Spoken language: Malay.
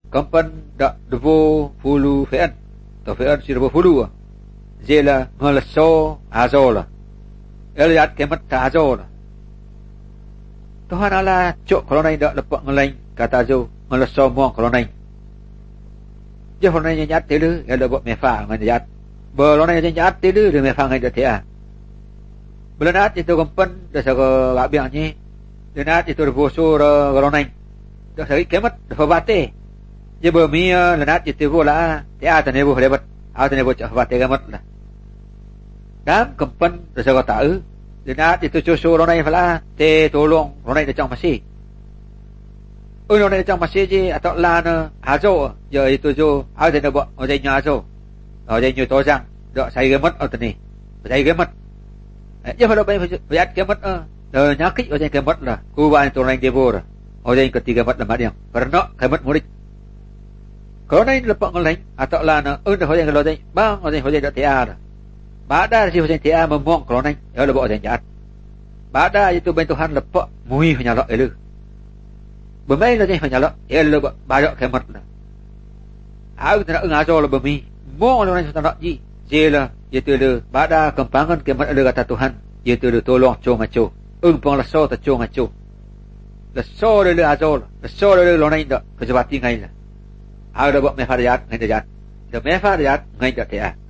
Kampan dak devo fulu fean. Atau fean si devo fulu. Zela ngeleso azola. Eliat kemat ta azola. Tuhan Allah cok kalau naik dak lepak ngelain kata azo ngeleso muang kalau naik. Dia kalau naik nyat tilu, dia buat mefa dengan nyat. Kalau naik nyat tilu, dia mefa dengan dia. Belanat itu kampan dah saga babiangnya. Belanat itu berbosor kalau naik. Dah sakit kemat dah bate. Dia bermia belanat itu bola. Dia tak nebuh lebat. Ada nebuh cak bate kemat lah. Dan kampan dah saga tahu. Belanat itu cusu kalau naik lah. Te tolong kalau naik dah cang masih. Orang naik dah cang masih je atau lana hazo. Ya itu jo. Ada nebuh orang nyazo. Orang nyazo tosang. Dak saya kemat atau ni. Saya kemat. Dia kalau bayat kemat nyakit orang kemat lah. Kuban itu orang devor. Orang ketiga kemat lah dia. Karena kemat murid. Kalau naik lepak ngelain atau lana orang kalau naik bang orang dak tiar. Bada si orang tiar memong kalau naik ya lebok orang jahat. Bada itu bentuhan lepak mui penyalak elu. Bermain lah penyalak ya lebok banyak kemat lah. Aku tak ngajar lah bermi. Mong orang tak nak ji. Jela iaitu le bada kempangan kemat ada kata Tuhan iaitu le tolong cong aco pang leso ta cong aco leso le azol leso le lonai dak kejabati ngai la ada buat mefariat ngai dak dak mefariat ngai dak dia